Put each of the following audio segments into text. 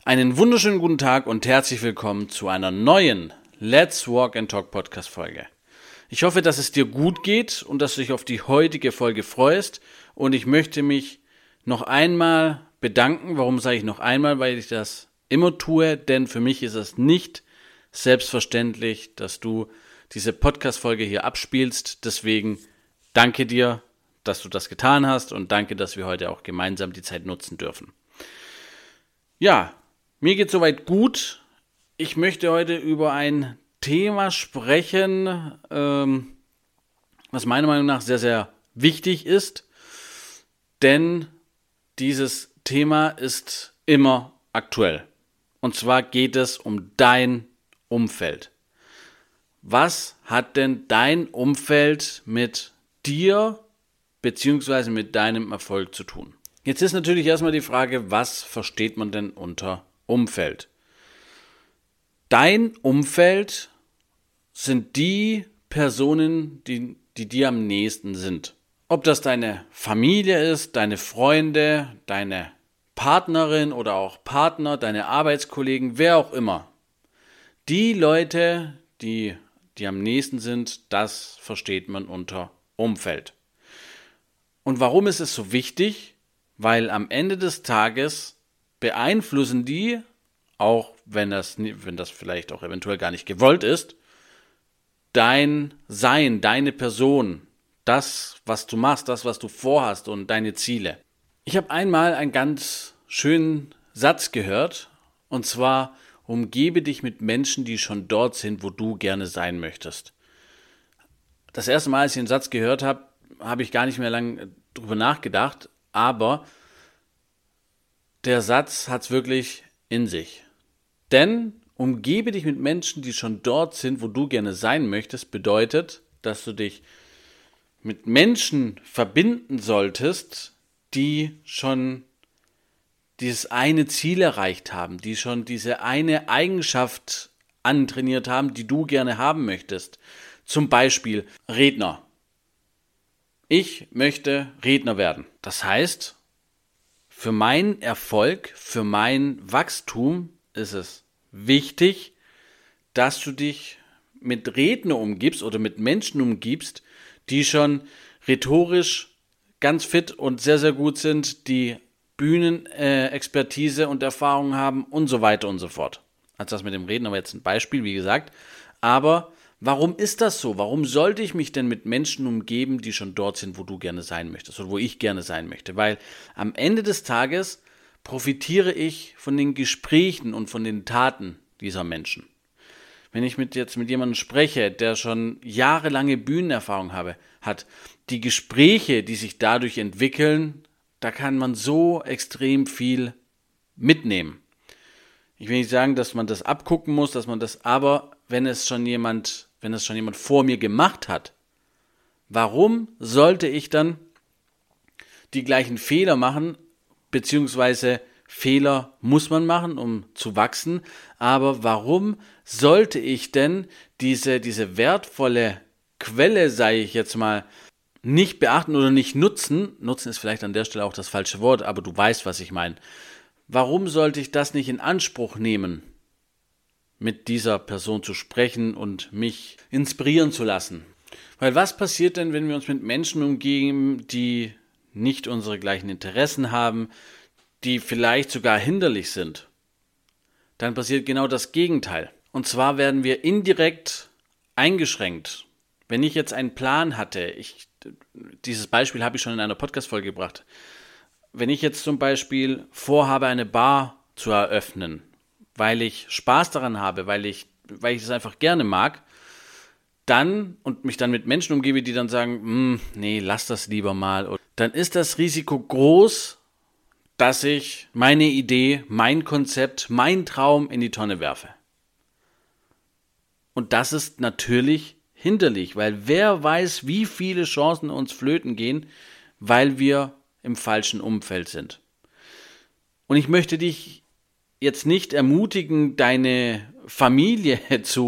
Einen wunderschönen guten Tag und herzlich willkommen zu einer neuen Let's Walk and Talk Podcast Folge. Ich hoffe, dass es dir gut geht und dass du dich auf die heutige Folge freust. Und ich möchte mich noch einmal bedanken. Warum sage ich noch einmal? Weil ich das immer tue, denn für mich ist es nicht selbstverständlich, dass du diese Podcast-Folge hier abspielst. Deswegen danke dir, dass du das getan hast und danke, dass wir heute auch gemeinsam die Zeit nutzen dürfen. Ja, mir geht soweit gut. Ich möchte heute über ein Thema sprechen, was meiner Meinung nach sehr, sehr wichtig ist, denn dieses Thema ist immer aktuell. Und zwar geht es um dein Umfeld. Was hat denn dein Umfeld mit dir bzw. mit deinem Erfolg zu tun? Jetzt ist natürlich erstmal die Frage, was versteht man denn unter Umfeld? Dein Umfeld sind die Personen, die dir am nächsten sind. Ob das deine Familie ist, deine Freunde, deine Partnerin oder auch Partner, deine Arbeitskollegen, wer auch immer. Die Leute, die am nächsten sind, das versteht man unter Umfeld. Und warum ist es so wichtig? Weil am Ende des Tages beeinflussen die, auch wenn das vielleicht auch eventuell gar nicht gewollt ist, dein Sein, deine Person, das, was du machst, das, was du vorhast und deine Ziele. Ich habe einmal einen ganz schönen Satz gehört, und zwar: Umgebe dich mit Menschen, die schon dort sind, wo du gerne sein möchtest. Das erste Mal, als ich den Satz gehört habe, habe ich gar nicht mehr lange drüber nachgedacht, aber der Satz hat es wirklich in sich. Denn umgebe dich mit Menschen, die schon dort sind, wo du gerne sein möchtest, bedeutet, dass du dich mit Menschen verbinden solltest, die schon dieses eine Ziel erreicht haben, die schon diese eine Eigenschaft antrainiert haben, die du gerne haben möchtest. Zum Beispiel Redner. Ich möchte Redner werden. Das heißt, für meinen Erfolg, für mein Wachstum ist es wichtig, dass du dich mit Rednern umgibst oder mit Menschen umgibst, die schon rhetorisch ganz fit und sehr, sehr gut sind, die Bühnenexpertise und Erfahrung haben und so weiter und so fort. Also das mit dem Reden war jetzt ein Beispiel, wie gesagt. Aber warum ist das so? Warum sollte ich mich denn mit Menschen umgeben, die schon dort sind, wo du gerne sein möchtest oder wo ich gerne sein möchte? Weil am Ende des Tages profitiere ich von den Gesprächen und von den Taten dieser Menschen. Wenn ich jetzt mit jemandem spreche, der schon jahrelange Bühnenerfahrung hat, die Gespräche, die sich dadurch entwickeln, da kann man so extrem viel mitnehmen. Ich will nicht sagen, dass man das abgucken muss, aber wenn es schon jemand vor mir gemacht hat, warum sollte ich dann die gleichen Fehler machen, beziehungsweise Fehler muss man machen, um zu wachsen, aber warum sollte ich denn diese wertvolle Quelle, sage ich jetzt mal, nicht beachten oder nicht nutzen? Nutzen ist vielleicht an der Stelle auch das falsche Wort, aber du weißt, was ich meine. Warum sollte ich das nicht in Anspruch nehmen, mit dieser Person zu sprechen und mich inspirieren zu lassen? Weil was passiert denn, wenn wir uns mit Menschen umgeben, die nicht unsere gleichen Interessen haben, die vielleicht sogar hinderlich sind? Dann passiert genau das Gegenteil. Und zwar werden wir indirekt eingeschränkt. Wenn ich jetzt einen Plan hatte, dieses Beispiel habe ich schon in einer Podcast-Folge gebracht. Wenn ich jetzt zum Beispiel vorhabe, eine Bar zu eröffnen, weil ich Spaß daran habe, weil ich es einfach gerne mag, und mich dann mit Menschen umgebe, die dann sagen, nee, lass das lieber mal, dann ist das Risiko groß, dass ich meine Idee, mein Konzept, mein Traum in die Tonne werfe. Und das ist natürlich hinderlich, weil wer weiß, wie viele Chancen uns flöten gehen, weil wir im falschen Umfeld sind. Und ich möchte dich jetzt nicht ermutigen, deine Familie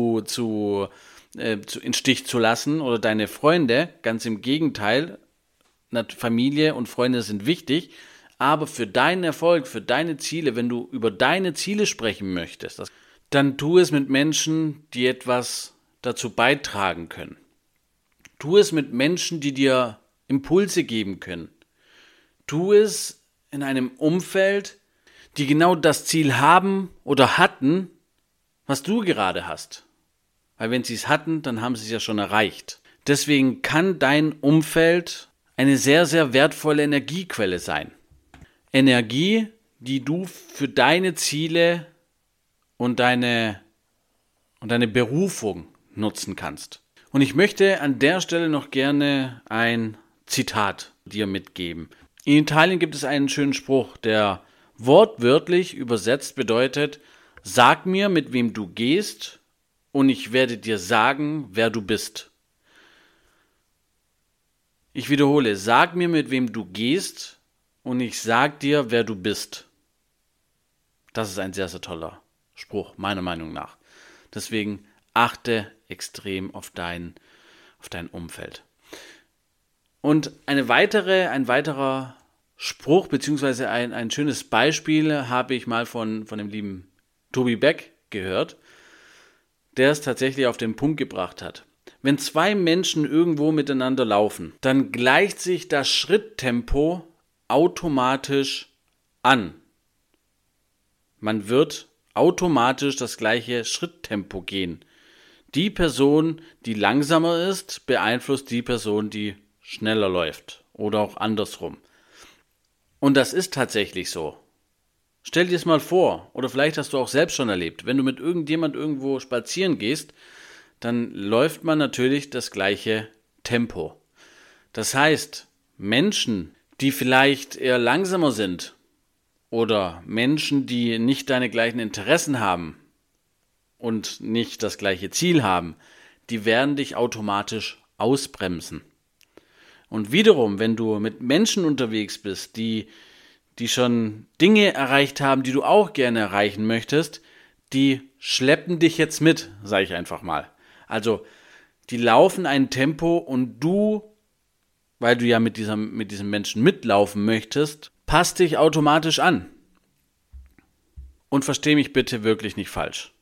in Stich zu lassen oder deine Freunde, ganz im Gegenteil. Familie und Freunde sind wichtig, Aber für deinen Erfolg, für deine Ziele, wenn du über deine Ziele sprechen möchtest, dann tu es mit Menschen, die etwas dazu beitragen können. Tu es mit Menschen, die dir Impulse geben können. Tu es in einem Umfeld, die genau das Ziel haben oder hatten, was du gerade hast. Weil wenn sie es hatten, dann haben sie es ja schon erreicht. Deswegen kann dein Umfeld eine sehr, sehr wertvolle Energiequelle sein. Energie, die du für deine Ziele und deine Berufung nutzen kannst. Und ich möchte an der Stelle noch gerne ein Zitat dir mitgeben. In Italien gibt es einen schönen Spruch, der wortwörtlich übersetzt bedeutet: Sag mir, mit wem du gehst, und ich werde dir sagen, wer du bist. Ich wiederhole, sag mir, mit wem du gehst, und ich sag dir, wer du bist. Das ist ein sehr, sehr toller Spruch, meiner Meinung nach. Deswegen achte extrem auf dein Umfeld. Und ein weiterer Spruch, beziehungsweise ein schönes Beispiel habe ich mal von dem lieben Tobi Beck gehört, der es tatsächlich auf den Punkt gebracht hat. Wenn zwei Menschen irgendwo miteinander laufen, dann gleicht sich das Schritttempo automatisch an. Man wird automatisch das gleiche Schritttempo gehen. Die Person, die langsamer ist, beeinflusst die Person, die schneller läuft. Oder auch andersrum. Und das ist tatsächlich so. Stell dir es mal vor, oder vielleicht hast du auch selbst schon erlebt, wenn du mit irgendjemand irgendwo spazieren gehst, dann läuft man natürlich das gleiche Tempo. Das heißt, Menschen, die vielleicht eher langsamer sind, oder Menschen, die nicht deine gleichen Interessen haben und nicht das gleiche Ziel haben, die werden dich automatisch ausbremsen. Und wiederum, wenn du mit Menschen unterwegs bist, die schon Dinge erreicht haben, die du auch gerne erreichen möchtest, die schleppen dich jetzt mit, sage ich einfach mal. Also, die laufen ein Tempo und du, weil du ja mit diesem Menschen mitlaufen möchtest, passt dich automatisch an. Und versteh mich bitte wirklich nicht falsch.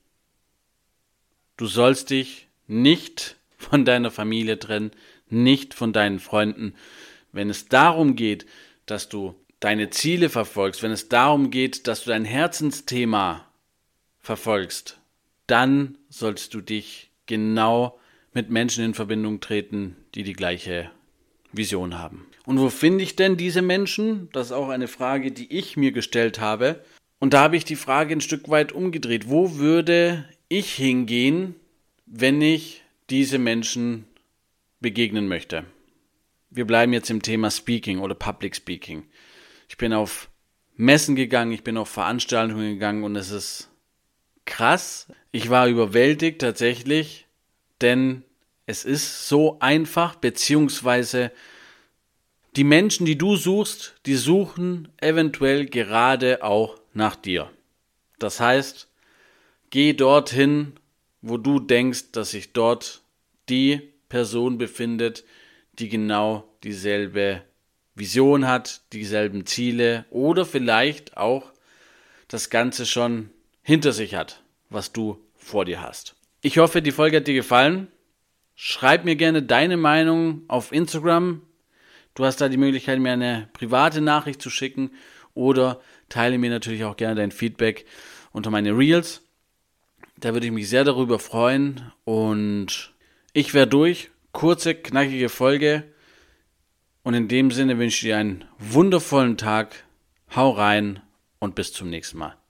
Du sollst dich nicht von deiner Familie trennen, nicht von deinen Freunden. Wenn es darum geht, dass du deine Ziele verfolgst, wenn es darum geht, dass du dein Herzensthema verfolgst, dann sollst du dich genau mit Menschen in Verbindung treten, die die gleiche Vision haben. Und wo finde ich denn diese Menschen? Das ist auch eine Frage, die ich mir gestellt habe. Und da habe ich die Frage ein Stück weit umgedreht. Wo würde ich hingehen, wenn ich diese Menschen begegnen möchte? Wir bleiben jetzt im Thema Speaking oder Public Speaking. Ich bin auf Messen gegangen, ich bin auf Veranstaltungen gegangen und es ist krass. Ich war überwältigt tatsächlich, denn es ist so einfach, beziehungsweise die Menschen, die du suchst, die suchen eventuell gerade auch nach dir. Das heißt, geh dorthin, wo du denkst, dass sich dort die Person befindet, die genau dieselbe Vision hat, dieselben Ziele oder vielleicht auch das Ganze schon hinter sich hat, was du vor dir hast. Ich hoffe, die Folge hat dir gefallen. Schreib mir gerne deine Meinung auf Instagram. Du hast da die Möglichkeit, mir eine private Nachricht zu schicken oder teile mir natürlich auch gerne dein Feedback unter meine Reels. Da würde ich mich sehr darüber freuen und ich wäre durch. Kurze, knackige Folge. Und in dem Sinne wünsche ich dir einen wundervollen Tag. Hau rein und bis zum nächsten Mal.